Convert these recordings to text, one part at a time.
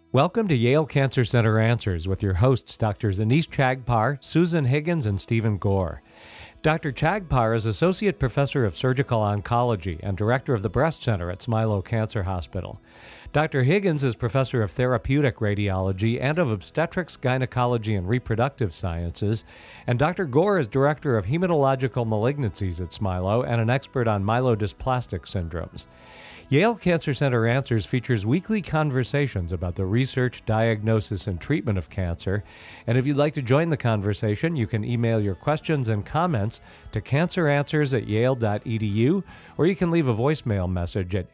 Welcome to Yale Cancer Center Answers with your hosts, Drs. Anees Chagpar, Susan Higgins, and Stephen Gore. Dr. Chagpar is Associate Professor of Surgical Oncology and Director of the Breast Center at Smilow Cancer Hospital. Dr. Higgins is Professor of Therapeutic Radiology and of Obstetrics, Gynecology, and Reproductive Sciences, and Dr. Gore is Director of Hematological Malignancies at Smilow and an expert on myelodysplastic syndromes. Yale Cancer Center Answers features weekly conversations about the research, diagnosis, and treatment of cancer. And if you'd like to join the conversation, you can email your questions and comments to canceranswers@yale.edu, or you can leave a voicemail message at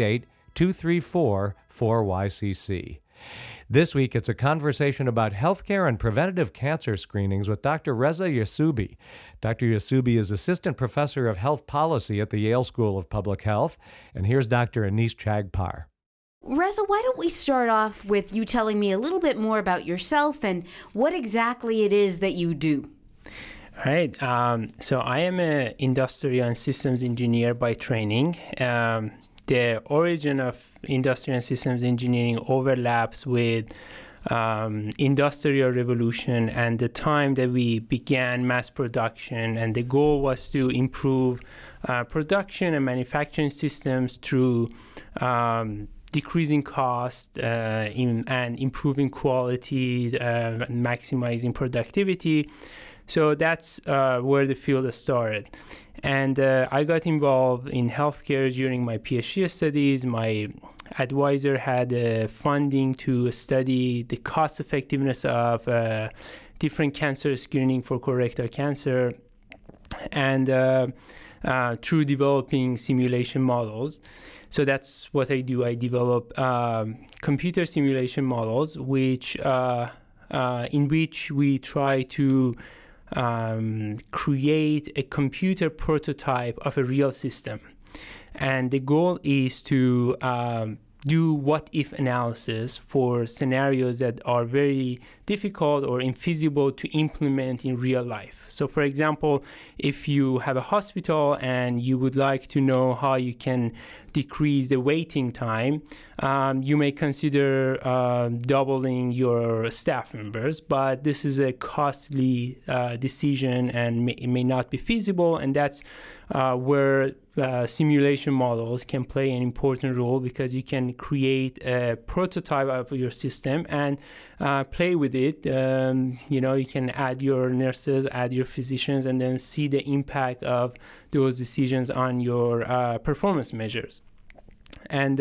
888-234-4YCC. This week, it's a conversation about healthcare and preventative cancer screenings with Dr. Reza Yasubi. Dr. Yasubi is Assistant Professor of Health Policy at the Yale School of Public Health. And here's Dr. Anees Chagpar. Reza, why don't we start off with you telling me a little bit more about yourself and what exactly it is that you do? All right. So I am an industrial and systems engineer by training. The origin of industrial and systems engineering overlaps with industrial revolution and the time that we began mass production, and the goal was to improve production and manufacturing systems through decreasing cost and improving quality and maximizing productivity. So that's where the field started. And I got involved in healthcare during my PhD studies. My advisor had funding to study the cost effectiveness of different cancer screening for colorectal cancer, and through developing simulation models. So that's what I do. I develop computer simulation models, which in which we try to create a computer prototype of a real system. And the goal is to do what-if analysis for scenarios that are very difficult or infeasible to implement in real life. So, for example, if you have a hospital and you would like to know how you can decrease the waiting time, you may consider doubling your staff members, but this is a costly decision and it may not be feasible, and that's where simulation models can play an important role, because you can create a prototype of your system and play with it. You can add your nurses, add your physicians, and then see the impact of those decisions on your performance measures. And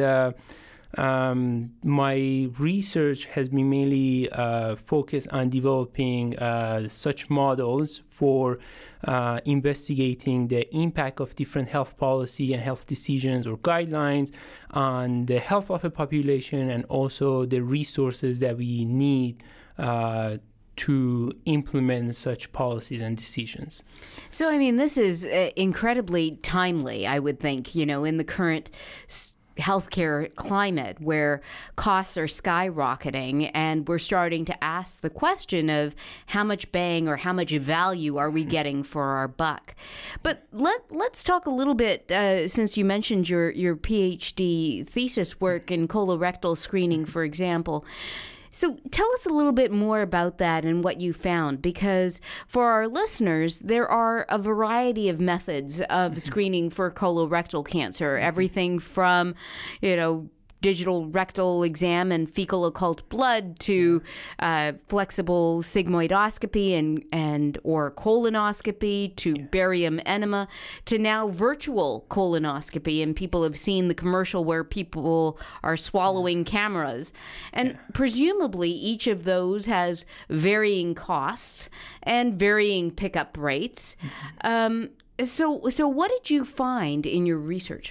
my research has been mainly focused on developing such models for investigating the impact of different health policy and health decisions or guidelines on the health of a population, and also the resources that we need to implement such policies and decisions. So, I mean, this is incredibly timely, I would think, in the current healthcare climate where costs are skyrocketing, and we're starting to ask the question of how much bang or how much value are we getting for our buck. But let's talk a little bit, since you mentioned your PhD thesis work in colorectal screening, for example. So tell us a little bit more about that and what you found, because for our listeners, there are a variety of methods of screening for colorectal cancer, everything from, digital rectal exam and fecal occult blood to flexible sigmoidoscopy and or colonoscopy to barium enema to now virtual colonoscopy, and people have seen the commercial where people are swallowing cameras, and presumably each of those has varying costs and varying pickup rates. So what did you find in your research?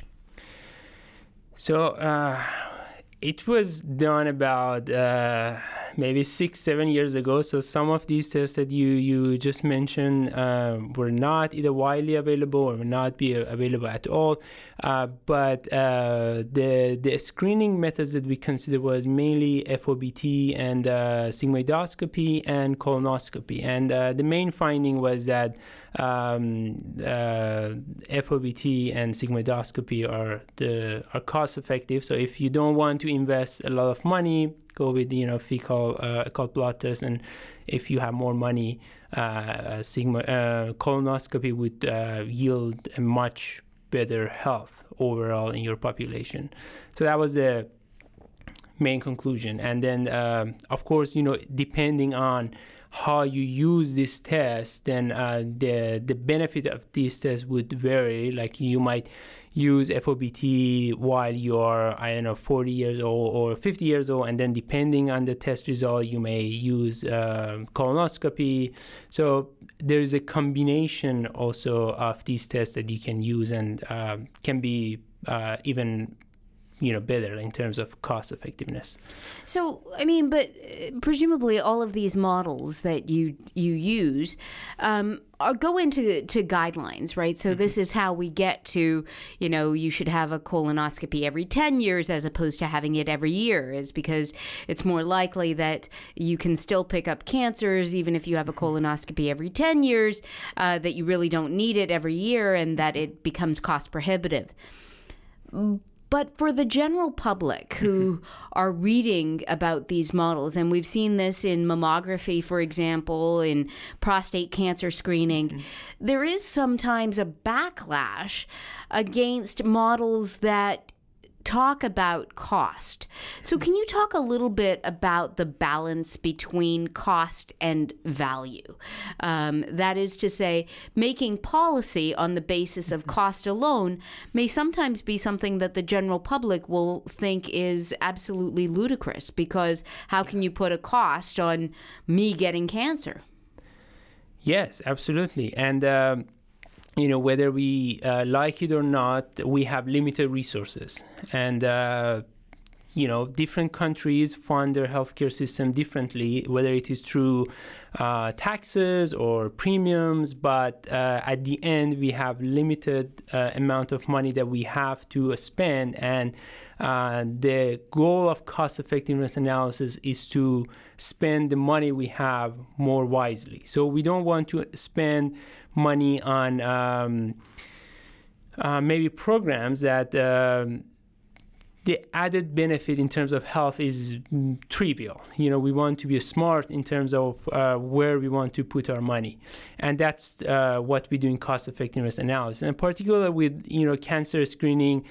So it was done about maybe 6-7 years ago. So some of these tests that you just mentioned were not either widely available or will not be available at all. But the screening methods that we considered was mainly FOBT and sigmoidoscopy and colonoscopy. And the main finding was that FOBT and sigmoidoscopy are cost effective. So if you don't want to invest a lot of money, go with fecal occult blood test, and if you have more money, colonoscopy would yield a much better health overall in your population. So that was the main conclusion. And then of course, depending on how you use this test, then the benefit of these tests would vary. Like you might use FOBT while you're 40 years old or 50 years old, and then depending on the test result, you may use colonoscopy. So there is a combination also of these tests that you can use, and can be even better in terms of cost effectiveness. So, but presumably all of these models that you use go into guidelines, right? So this is how we get to, you should have a colonoscopy every 10 years as opposed to having it every year, is because it's more likely that you can still pick up cancers even if you have a colonoscopy every 10 years, that you really don't need it every year, and that it becomes cost prohibitive. But for the general public who are reading about these models, and we've seen this in mammography, for example, in prostate cancer screening, there is sometimes a backlash against models that talk about cost. So can you talk a little bit about the balance between cost and value? That is to say, making policy on the basis of cost alone may sometimes be something that the general public will think is absolutely ludicrous, because how can you put a cost on me getting cancer? Yes, absolutely. And whether we like it or not, we have limited resources. And, different countries fund their healthcare system differently, whether it is through taxes or premiums. But at the end, we have limited amount of money that we have to spend. And the goal of cost effectiveness analysis is to spend the money we have more wisely. So we don't want to spend money on maybe programs that the added benefit in terms of health is trivial. We want to be smart in terms of where we want to put our money. And that's what we do in cost effectiveness analysis. And particularly with, cancer screening,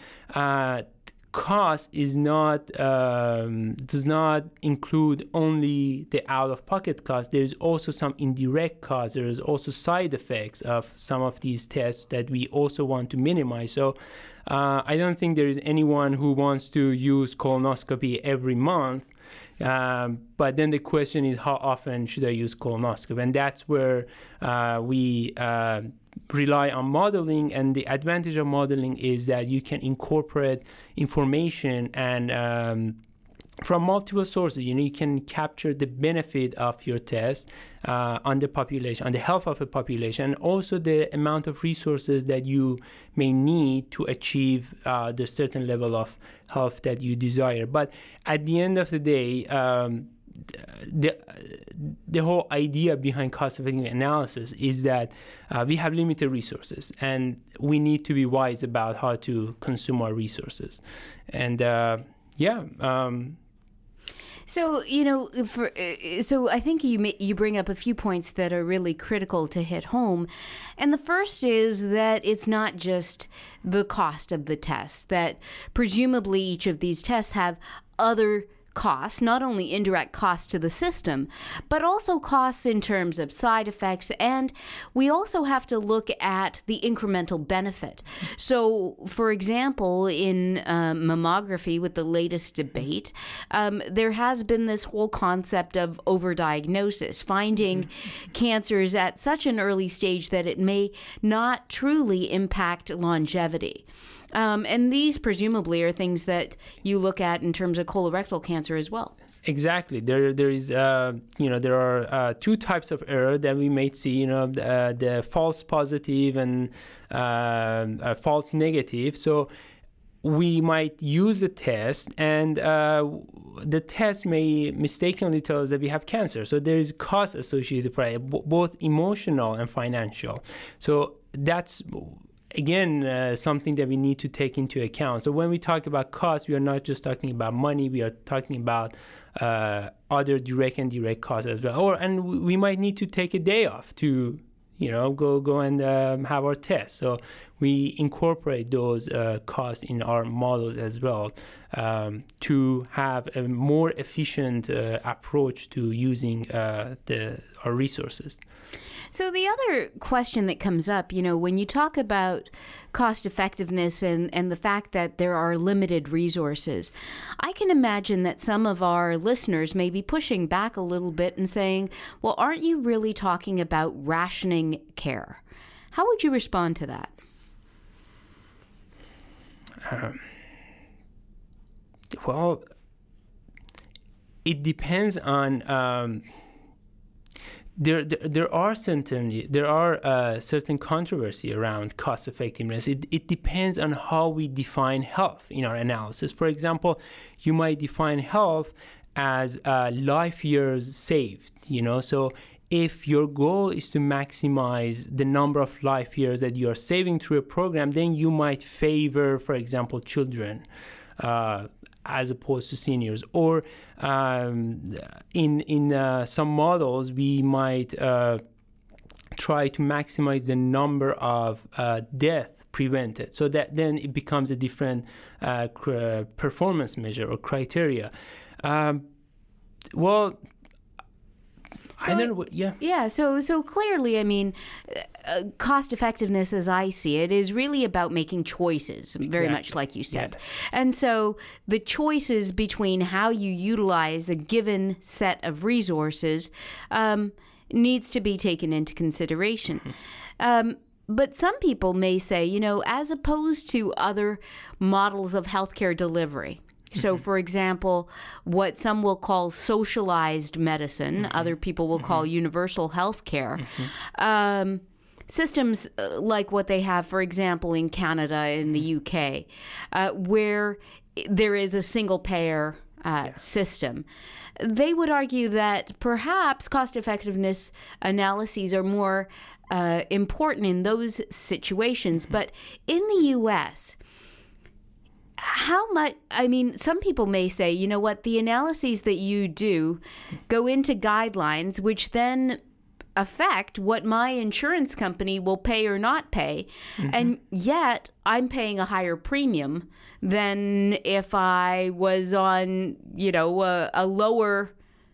cost is not does not include only the out-of-pocket cost. There's also some indirect costs. There's also side effects of some of these tests that we also want to minimize. So I don't think there is anyone who wants to use colonoscopy every month. But then the question is, how often should I use colonoscopy? And that's where we rely on modeling. And the advantage of modeling is that you can incorporate information and from multiple sources. You can capture the benefit of your test on the population, on the health of the population, and also the amount of resources that you may need to achieve the certain level of health that you desire. But at the end of the day, the whole idea behind cost-effective analysis is that we have limited resources, and we need to be wise about how to consume our resources. And So, so I think you bring up a few points that are really critical to hit home. And the first is that it's not just the cost of the test, that presumably each of these tests have other costs, not only indirect costs to the system, but also costs in terms of side effects. And we also have to look at the incremental benefit. So, for example, in mammography, with the latest debate, there has been this whole concept of overdiagnosis, finding cancers at such an early stage that it may not truly impact longevity. And these presumably are things that you look at in terms of colorectal cancer as well. Exactly. There is, there are two types of error that we may see, the false positive and false negative. So we might use a test, and the test may mistakenly tell us that we have cancer. So there is cost associated for it, both emotional and financial. So that's, again, something that we need to take into account. So when we talk about cost, we are not just talking about money, we are talking about other direct and indirect costs as well. And we might need to take a day off to go and have our test. So we incorporate those costs in our models as well to have a more efficient approach to using our resources. So the other question that comes up, when you talk about cost effectiveness and the fact that there are limited resources, I can imagine that some of our listeners may be pushing back a little bit and saying, well, aren't you really talking about rationing care? How would you respond to that? Well, it depends on... There are certain controversy around cost effectiveness. It depends on how we define health in our analysis. For example, you might define health as life years saved. So if your goal is to maximize the number of life years that you are saving through a program, then you might favor, for example, children as opposed to seniors. Or in some models, we might try to maximize the number of death prevented, so that then it becomes a different performance measure or criteria. So clearly, cost effectiveness, as I see it, is really about making choices, very much like you said. Yeah. And so the choices between how you utilize a given set of resources needs to be taken into consideration. Mm-hmm. But some people may say, as opposed to other models of healthcare delivery, so, for example, what some will call socialized medicine, other people will call universal health care, systems like what they have, for example, in Canada, in the UK, where there is a single-payer system. They would argue that perhaps cost-effectiveness analyses are more important in those situations. But in the U.S., how much, some people may say, the analyses that you do go into guidelines, which then affect what my insurance company will pay or not pay. Mm-hmm. And yet I'm paying a higher premium than if I was on, a lower,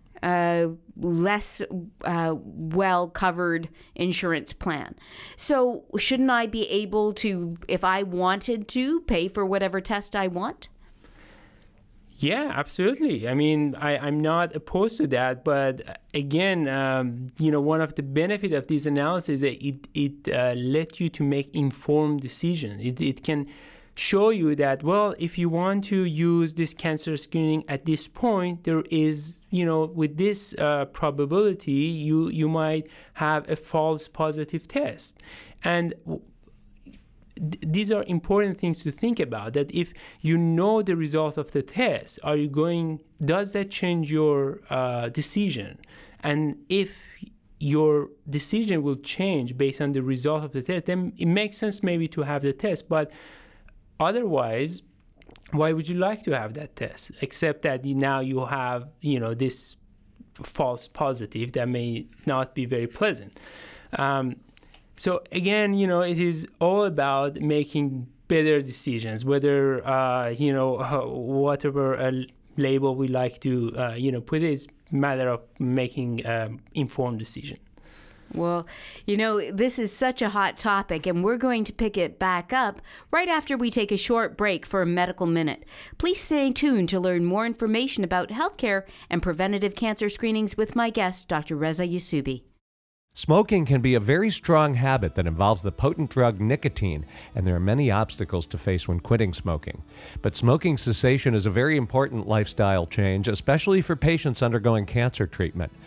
less well-covered insurance plan. So shouldn't I be able to, if I wanted to, pay for whatever test I want? Yeah, absolutely. I'm not opposed to that, but again, one of the benefits of this analysis is that it lets you to make informed decisions. It can show you that, well, if you want to use this cancer screening at this point, there is, with this probability, you might have a false positive test. And these are important things to think about, that if you know the result of the test, does that change your decision? And if your decision will change based on the result of the test, then it makes sense maybe to have the test. But otherwise, why would you like to have that test? Except that now you have, this false positive that may not be very pleasant. So again, it is all about making better decisions, whether, whatever label we like to, put it, it's a matter of making informed decision. Well, this is such a hot topic, and we're going to pick it back up right after we take a short break for a medical minute. Please stay tuned to learn more information about healthcare and preventative cancer screenings with my guest, Dr. Reza Yasubi. Smoking can be a very strong habit that involves the potent drug nicotine, and there are many obstacles to face when quitting smoking. But smoking cessation is a very important lifestyle change, especially for patients undergoing cancer treatment.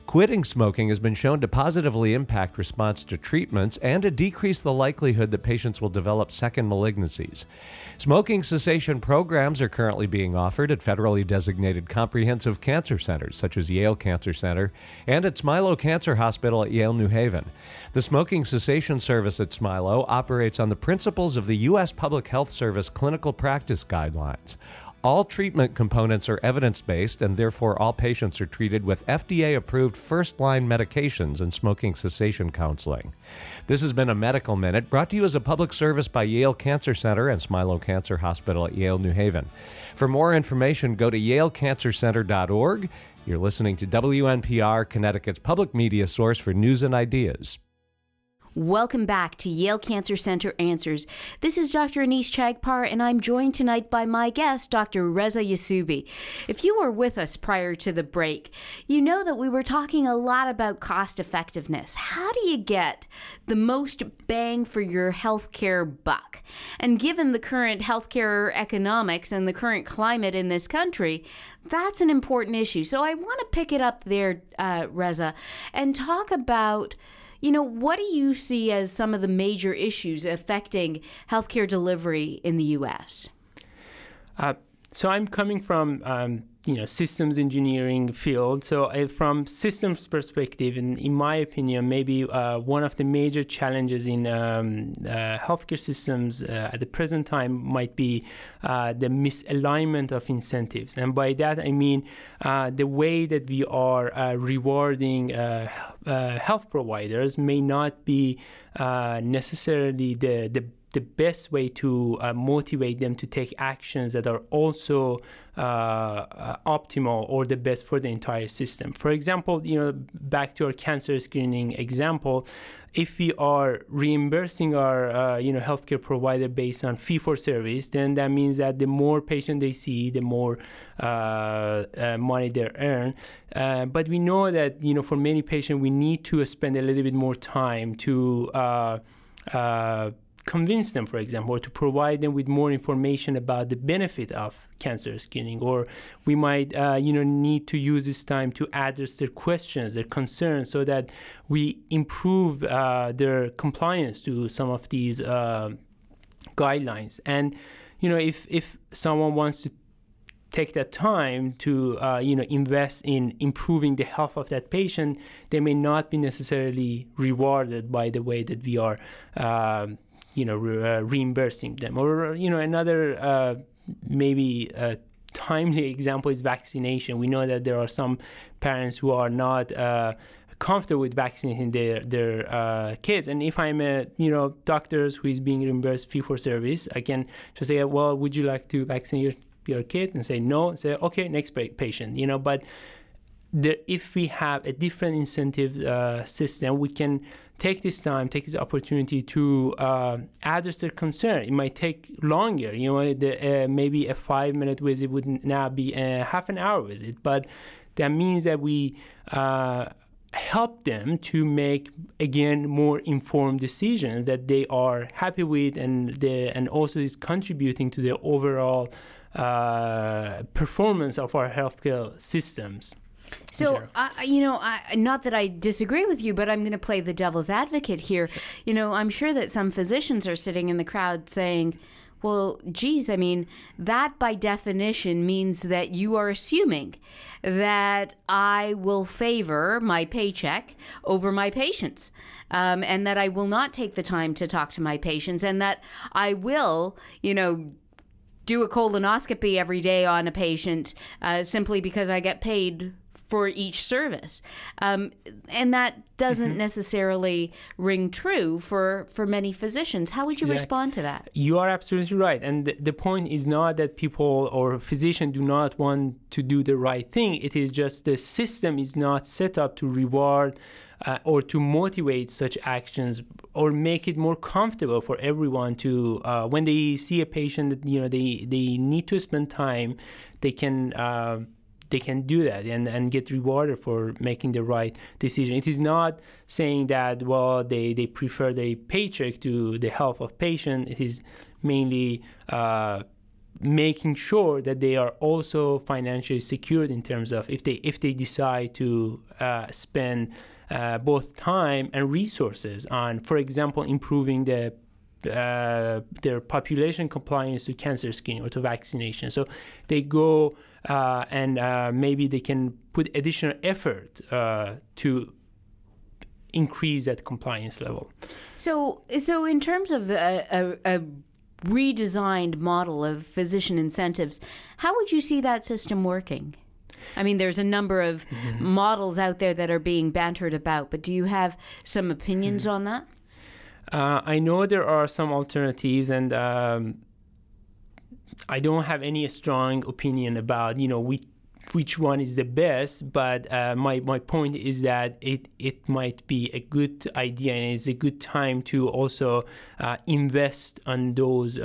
Quitting smoking has been shown to positively impact response to treatments and to decrease the likelihood that patients will develop second malignancies. Smoking cessation programs are currently being offered at federally designated comprehensive cancer centers, such as Yale Cancer Center, and at Smilow Cancer Hospital at Yale New Haven. The smoking cessation service at Smilow operates on the principles of the U.S. Public Health Service Clinical Practice Guidelines. All treatment components are evidence-based, and therefore all patients are treated with FDA-approved first-line medications and smoking cessation counseling. This has been a Medical Minute, brought to you as a public service by Yale Cancer Center and Smilow Cancer Hospital at Yale New Haven. For more information, go to yalecancercenter.org. You're listening to WNPR, Connecticut's public media source for news and ideas. Welcome back to Yale Cancer Center Answers. This is Dr. Anees Chagpar, and I'm joined tonight by my guest, Dr. Reza Yosoubi. If you were with us prior to the break, you know that we were talking a lot about cost effectiveness. How do you get the most bang for your healthcare buck? And given the current healthcare economics and the current climate in this country, that's an important issue. So I want to pick it up there, Reza, and talk about, what do you see as some of the major issues affecting healthcare delivery in the U.S.? So I'm coming from, systems engineering field. So from systems perspective, in my opinion, maybe one of the major challenges in healthcare systems at the present time might be the misalignment of incentives. And by that, I mean the way that we are rewarding health providers may not be necessarily the best way to motivate them to take actions that are also optimal or the best for the entire system. For example, back to our cancer screening example, if we are reimbursing our healthcare provider based on fee-for-service, then that means that the more patients they see, the more money they earn. But we know that for many patients, we need to spend a little bit more time to convince them, for example, or to provide them with more information about the benefit of cancer screening, or we might need to use this time to address their questions, their concerns, so that we improve their compliance to some of these guidelines. And if someone wants to take that time to invest in improving the health of that patient, they may not be necessarily rewarded by the way that we are reimbursing them. Or another maybe timely example is vaccination. We know that there are some parents who are not comfortable with vaccinating their kids. And if I'm a doctor who is being reimbursed fee for service, I can just say, well, would you like to vaccinate your kid? And say no. And say, okay, next patient. But if we have a different incentive system, we can take this opportunity to address their concern. It might take longer. Maybe a 5-minute visit would now be a half an hour visit, but that means that we help them to make, again, more informed decisions that they are happy with, and also is contributing to the overall performance of our healthcare systems. So, not that I disagree with you, but I'm going to play the devil's advocate here. I'm sure that some physicians are sitting in the crowd saying, well, geez, that by definition means that you are assuming that I will favor my paycheck over my patients, and that I will not take the time to talk to my patients, and that I will, do a colonoscopy every day on a patient simply because I get paid for each service. And that doesn't necessarily ring true for many physicians. How would you respond to that? You are absolutely right. And the point is not that people or physicians do not want to do the right thing. It is just the system is not set up to reward or to motivate such actions, or make it more comfortable for everyone to, when they see a patient that they need to spend time, they can do that and get rewarded for making the right decision. It is not saying that, well, they prefer their paycheck to the health of patient. It is mainly making sure that they are also financially secured in terms of if they decide to spend both time and resources on, for example, improving their population compliance to cancer screening or to vaccination. So they go and maybe they can put additional effort to increase that compliance level. So in terms of a redesigned model of physician incentives, how would you see that system working? I mean, there's a number of models out there that are being bantered about, but do you have some opinions on that? I know there are some alternatives, and I don't have any strong opinion about, which one is the best, but my point is that it might be a good idea, and it's a good time to also invest on those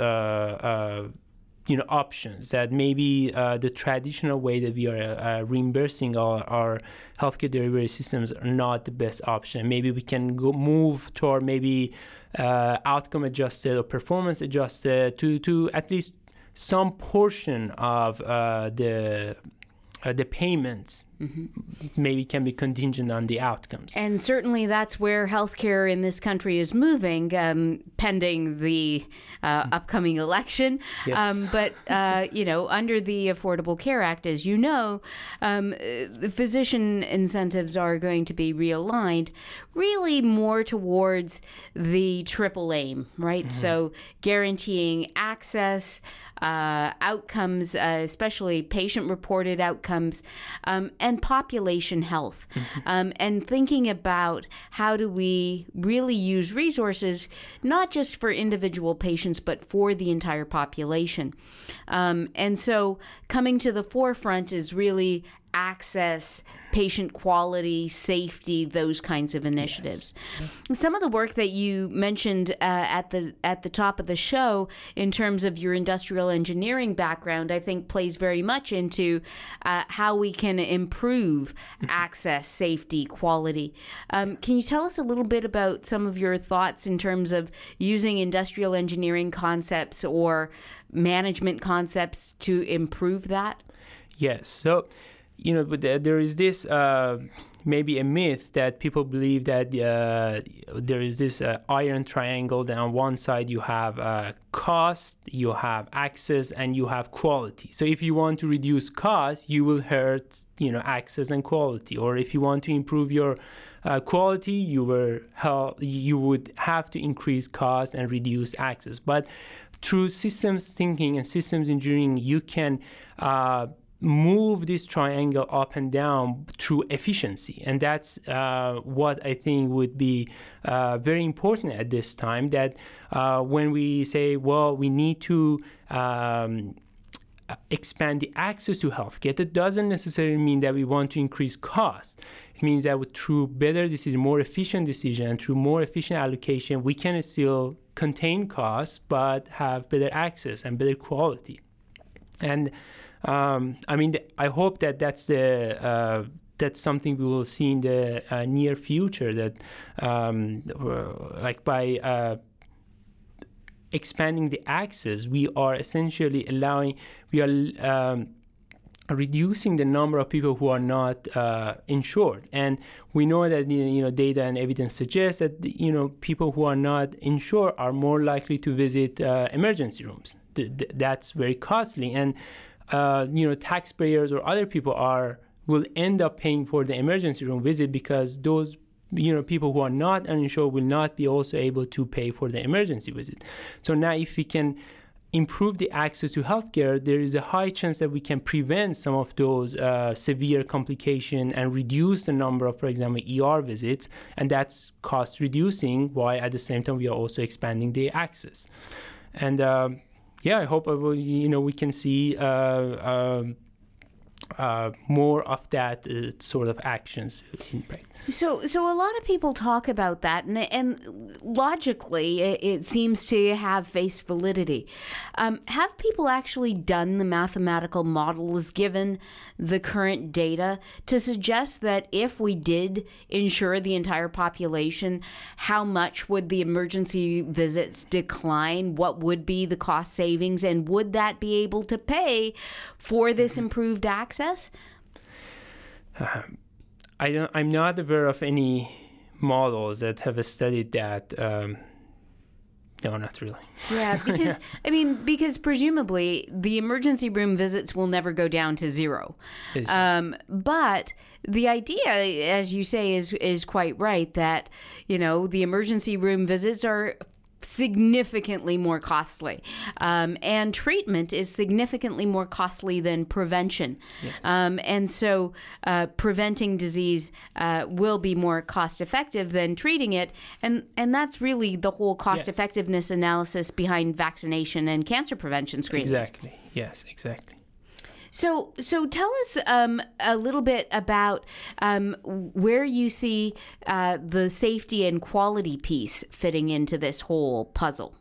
options that maybe the traditional way that we are reimbursing our healthcare delivery systems are not the best option. Maybe we can move toward maybe outcome adjusted or performance adjusted to at least some portion of the payments. Maybe can be contingent on the outcomes. And certainly that's where healthcare in this country is moving, pending the upcoming election. Yes. But under the Affordable Care Act, as you know, the physician incentives are going to be realigned really more towards the triple aim, right? So guaranteeing access, outcomes, especially patient-reported outcomes, and population health, and thinking about how do we really use resources, not just for individual patients, but for the entire population. And so coming to the forefront is really access, patient quality, safety, those kinds of initiatives. Yes. Some of the work that you mentioned at the top of the show in terms of your industrial engineering background, I think plays very much into how we can improve access, safety, quality. Can you tell us a little bit about some of your thoughts in terms of using industrial engineering concepts or management concepts to improve that? Yes. So, but there is this maybe a myth that people believe that there is this iron triangle that on one side you have cost, you have access, and you have quality. So if you want to reduce cost, you will hurt access and quality. Or if you want to improve your quality, you would have to increase cost and reduce access. But through systems thinking and systems engineering, you can move this triangle up and down through efficiency. And that's what I think would be very important at this time, that when we say, well, we need to expand the access to healthcare, that doesn't necessarily mean that we want to increase costs. It means that through better decision, more efficient decision, and through more efficient allocation, we can still contain costs, but have better access and better quality. And I hope that that's something we will see in the near future, that by expanding the access, we are essentially reducing the number of people who are not insured. And we know that data and evidence suggests that people who are not insured are more likely to visit emergency rooms. That's very costly, and taxpayers or other people will end up paying for the emergency room visit, because those people who are not uninsured will not be also able to pay for the emergency visit. So now if we can improve the access to healthcare, there is a high chance that we can prevent some of those severe complications and reduce the number of, for example, ER visits, and that's cost reducing, while at the same time we are also expanding the access. And I hope we can see more of that sort of actions in practice. So a lot of people talk about that, and logically, it seems to have face validity. Have people actually done the mathematical models, given the current data, to suggest that if we did insure the entire population, how much would the emergency visits decline? What would be the cost savings, and would that be able to pay for this improved access? I'm not aware of any models that have studied that. No, not really. Yeah, because because presumably the emergency room visits will never go down to zero. But the idea, as you say, is quite right, that the emergency room visits are significantly more costly, and treatment is significantly more costly than prevention. Yes. And so preventing disease will be more cost effective than treating it, and that's really the whole cost effectiveness analysis behind vaccination and cancer prevention screenings. Exactly. Yes, exactly. So tell us a little bit about where you see the safety and quality piece fitting into this whole puzzle.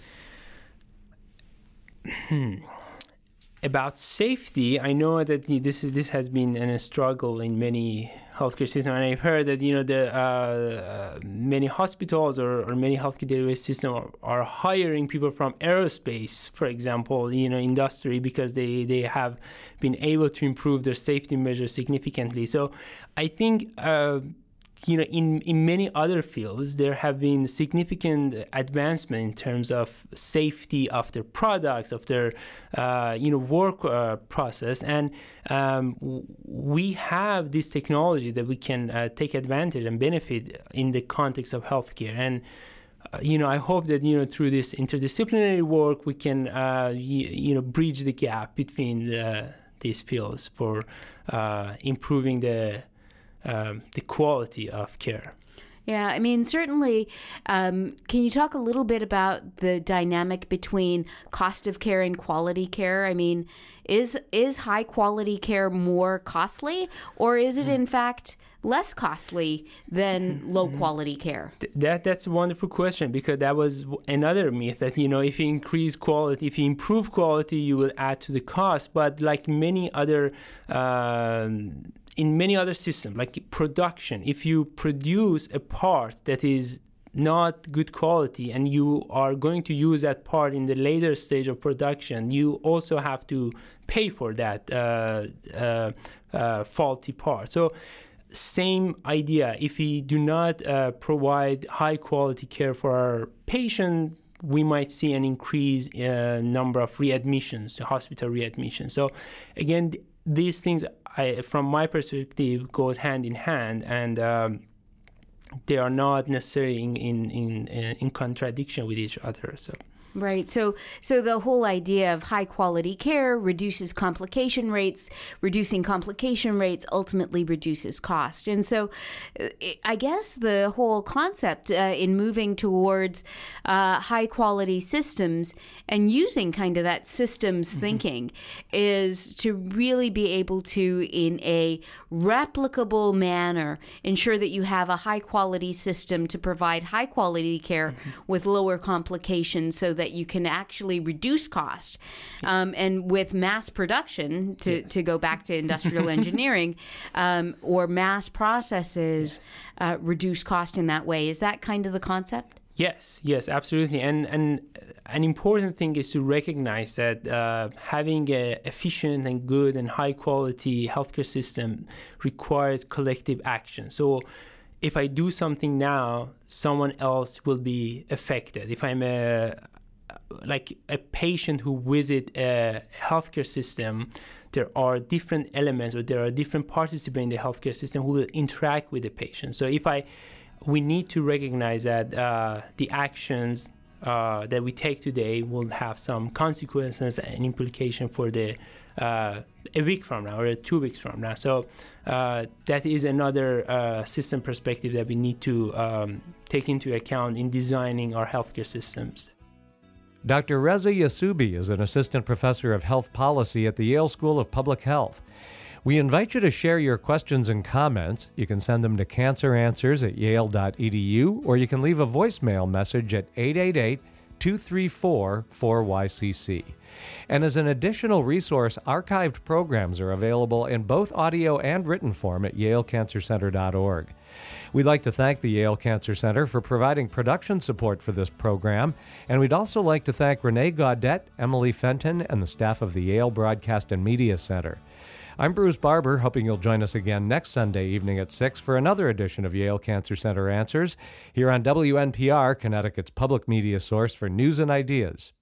About safety, I know that this has been a struggle in many healthcare systems, and I've heard that many hospitals or many healthcare delivery systems are hiring people from aerospace, for example, industry, because they have been able to improve their safety measures significantly. So I think in many other fields, there have been significant advancement in terms of safety of their products, of their work process, and we have this technology that we can take advantage and benefit in the context of healthcare. And I hope that through this interdisciplinary work, we can bridge the gap between these fields for improving the quality of care. Yeah, certainly. Can you talk a little bit about the dynamic between cost of care and quality care? Is high quality care more costly, or is it in fact less costly than low quality care? That's a wonderful question, because that was another myth that if you increase quality, if you improve quality, you will add to the cost. But like many other in many other systems, like production, if you produce a part that is not good quality and you are going to use that part in the later stage of production, you also have to pay for that faulty part. So same idea, if we do not provide high quality care for our patient, we might see an increase in number of readmissions, hospital readmissions. So again, these things, from my perspective, goes hand in hand, and they are not necessarily in contradiction with each other. So. Right. So the whole idea of high quality care reduces complication rates. Reducing complication rates ultimately reduces cost. And so I guess the whole concept in moving towards high quality systems and using kind of that systems thinking is to really be able to, in a replicable manner, ensure that you have a high quality system to provide high quality care with lower complications, so that you can actually reduce cost. And with mass production, to go back to industrial engineering, or mass processes, reduce cost in that way. Is that kind of the concept? Yes, absolutely. And an important thing is to recognize that having an efficient and good and high quality healthcare system requires collective action. So if I do something now, someone else will be affected. If I'm a patient who visit a healthcare system, there are different elements, or there are different participants in the healthcare system who will interact with the patient. So we need to recognize that the actions that we take today will have some consequences and implication for a week from now or 2 weeks from now. So that is another system perspective that we need to take into account in designing our healthcare systems. Dr. Reza Yasubi is an assistant professor of health policy at the Yale School of Public Health. We invite you to share your questions and comments. You can send them to canceranswers@yale.edu, or you can leave a voicemail message at 888-234-4YCC. And as an additional resource, archived programs are available in both audio and written form at yalecancercenter.org. We'd like to thank the Yale Cancer Center for providing production support for this program, and we'd also like to thank Renee Gaudette, Emily Fenton, and the staff of the Yale Broadcast and Media Center. I'm Bruce Barber, hoping you'll join us again next Sunday evening at 6 for another edition of Yale Cancer Center Answers here on WNPR, Connecticut's public media source for news and ideas.